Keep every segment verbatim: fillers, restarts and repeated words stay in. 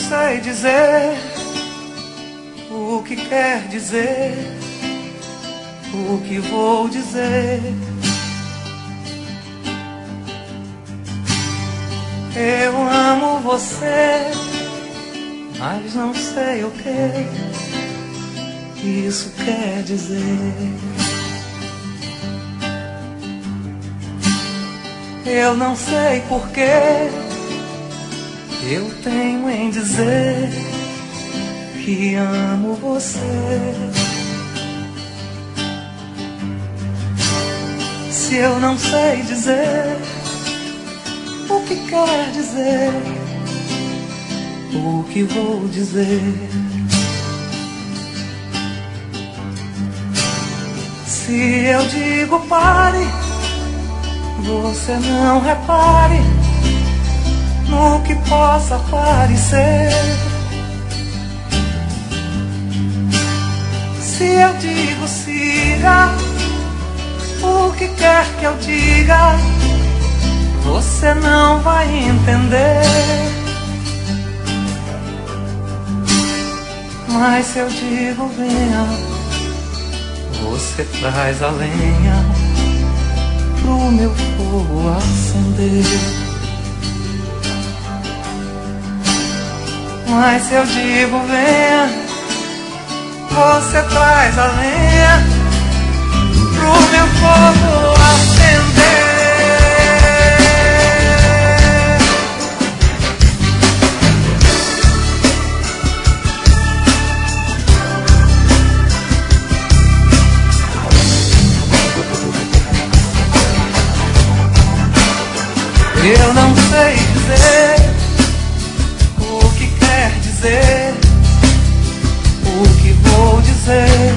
sei dizer o que quer dizer, o que vou dizer. Eu amo você, mas não sei o que isso quer dizer. Eu não sei porquê eu tenho em dizer que amo você. Se eu não sei dizer o que quer dizer, o que vou dizer. Se eu digo pare, você não repare no que possa parecer. Se eu digo siga, o que quer que eu diga, você não vai entender. Mas se eu digo venha, você traz a lenha pro meu fogo acender. Mas se eu digo venha, você traz a lenha pro meu fogo acender. Eu não sei dizer o que quer dizer, o que vou dizer.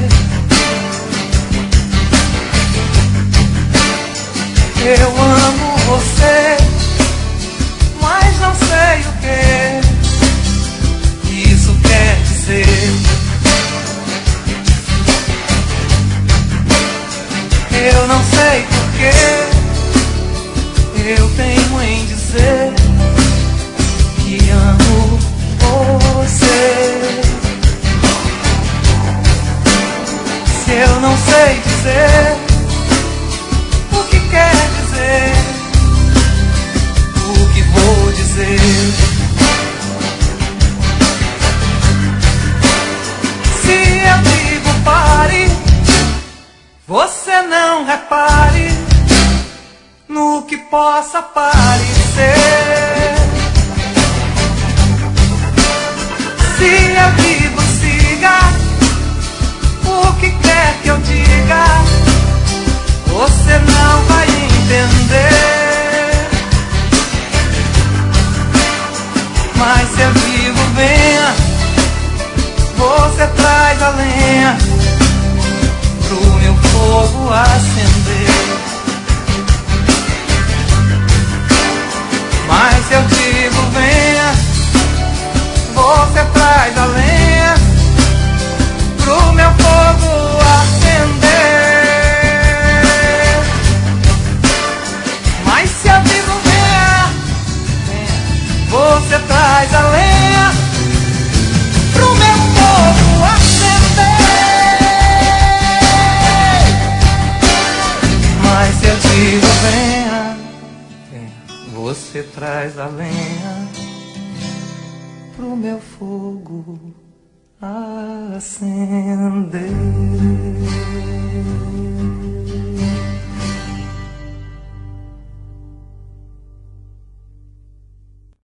Eu amo você, mas não sei o que isso quer dizer. Eu não sei porquê eu tenho em dizer que amo você. Se eu não sei dizer o que quer dizer, o que vou dizer. Se eu digo pare, você não repare no que possa parecer. Se eu digo siga, o que quer que eu diga, você não vai entender. Mas se eu digo venha, você traz a lenha pro meu fogo acender. Mas se eu digo venha, você traz a lenha pro meu fogo acender. Mas se eu digo venha, você traz a lenha pro meu fogo acender. Mas se eu digo venha, você traz a lenha pro meu fogo acender.